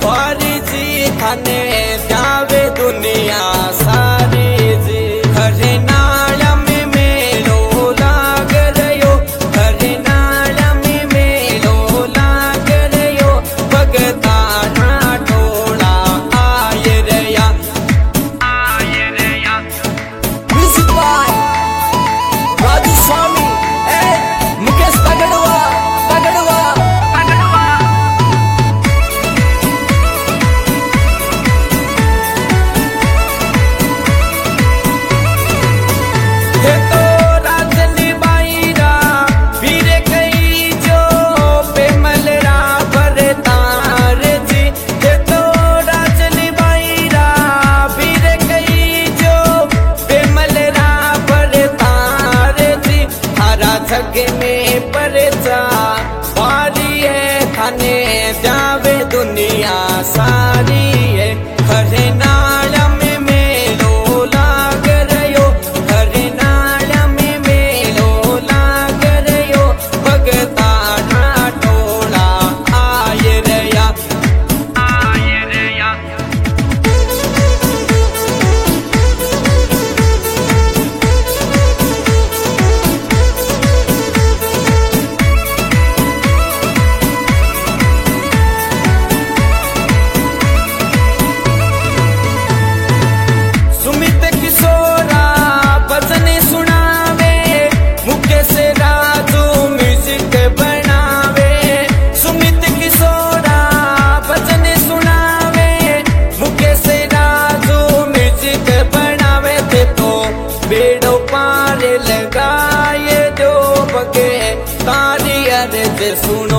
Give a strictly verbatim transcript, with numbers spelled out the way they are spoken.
पारी जी थाने जावे दुनिया सारी जी घरे नाला में मेलो लाग रयो घरे नाला में मेलो लाग रयो भगता ना टोला आय रया आय रया म्यूजिक बाय राजू स्वामी ए मुकेश तगड़वा तगड़वा तगड़वा हे तो राजली बाईरा वीरे कई जो पेमलरा भरतार जी हे तो राजली बाईरा वीरे कई जो पेमलरा भरतार जी हरा जग में परचा पारी है थाने जावे दुनिया सारी है घरे नाला में मेलो लाग रयो घरे नाला में मेलो लाग रयो भगता ना टोला आय रया आय रया सुमित किशोरा भजन सुनावे मुकेश राजू म्यूजिक बनावे सुमित किशोरा भजन सुनावे मुकेश राजू म्यूजिक बनावे ते तो बेड़ो पार लगाए दो बगे तारी अर्ज सुन